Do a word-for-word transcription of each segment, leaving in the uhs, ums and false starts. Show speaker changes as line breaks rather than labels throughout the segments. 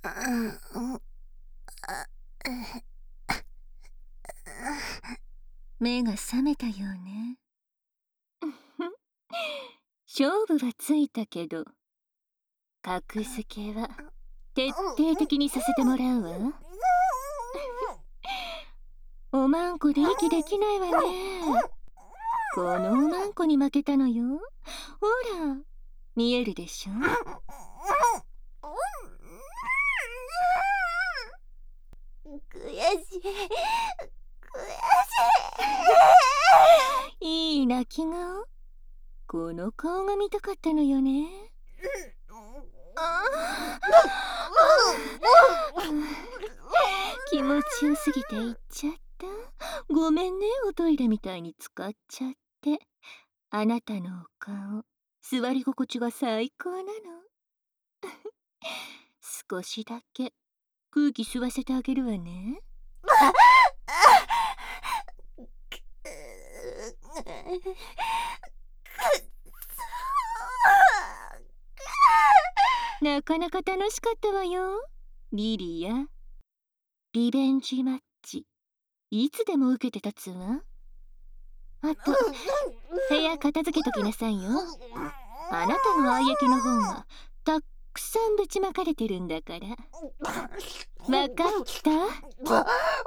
目が覚めたようね。勝負はついたけど、格付けは徹底的にさせてもらうわ。おまんこで息できないわね。このおまんこに負けたのよ。ほら、見えるでしょ。
悔しい、悔
しい。いい泣き顔。この顔が見たかったのよね。気持ちよすぎて言っちゃった。ごめんね、おトイレみたいに使っちゃって。あなたのお顔、座り心地が最高なの。少しだけ空気吸わせてあげるわね。なかなか楽しかったわよ、リリア。リベンジマッチ、いつでも受けて立つわ。あと、部屋片付けときなさいよ。あなたの愛液の方がたくさんぶちまかれてるんだから。わかった？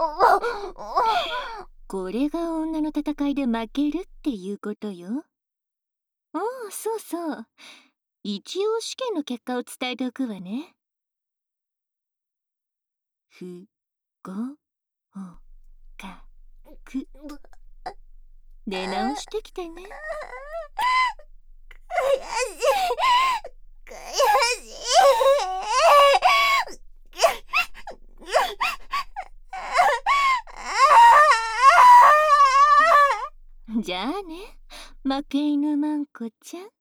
これが女の戦いで負けるっていうことよ。ああ、そうそう。一応試験の結果を伝えておくわね。ふ、ご、お、か、く。出直してきてね。
悔しい、悔し
い。じゃあね、負け犬まんこちゃん。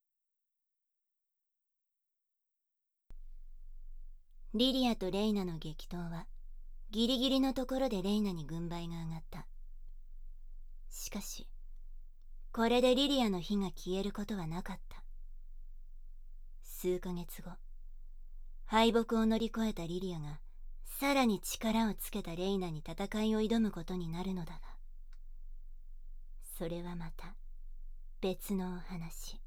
リリアとレイナの激闘はギリギリのところでレイナに軍配が上がった。しかしこれでリリアの火が消えることはなかった。数ヶ月後、敗北を乗り越えたリリアがさらに力をつけたレイナに戦いを挑むことになるのだが、それはまた別のお話。